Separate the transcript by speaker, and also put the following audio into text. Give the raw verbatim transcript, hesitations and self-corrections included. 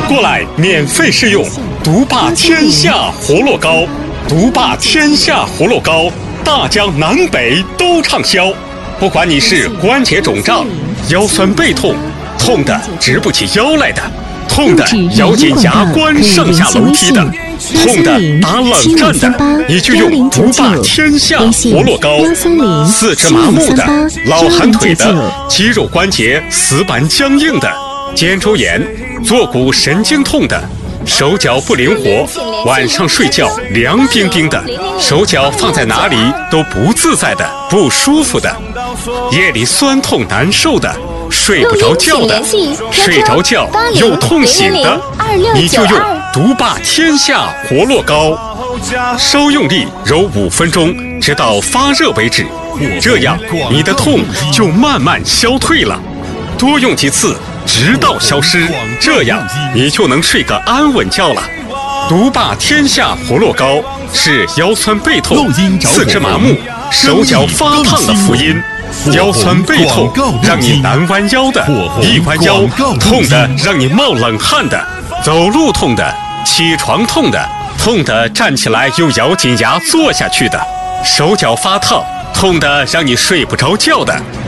Speaker 1: 过来免费试用独霸天下活络膏，独霸天下活络膏，大江南北都畅销。不管你是关节肿胀、腰酸背痛，痛的直不起腰来的，痛的咬紧牙关上下楼梯的，痛的打冷战的，你就用独霸天下活络膏。四肢麻木的、老寒腿的、肌肉关节死板僵硬的、肩周炎、坐骨神经痛的、手脚不灵活，晚上睡觉凉冰冰的，手脚放在哪里都不自在的、不舒服的，夜里酸痛难受的，睡不着觉的，睡着觉又痛醒的，你就用独霸天下活络膏，稍用力揉五分钟，直到发热为止，这样你的痛就慢慢消退了。多用几次，直到消失，这样你就能睡个安稳觉了。独霸天下活络膏是腰酸背痛、四肢麻木、手脚发烫的福音。腰酸背痛让你难弯腰的，一弯腰痛的让你冒冷汗的，走路痛的，起床痛的，痛的站起来又咬紧牙坐下去的，手脚发烫痛的让你睡不着觉的，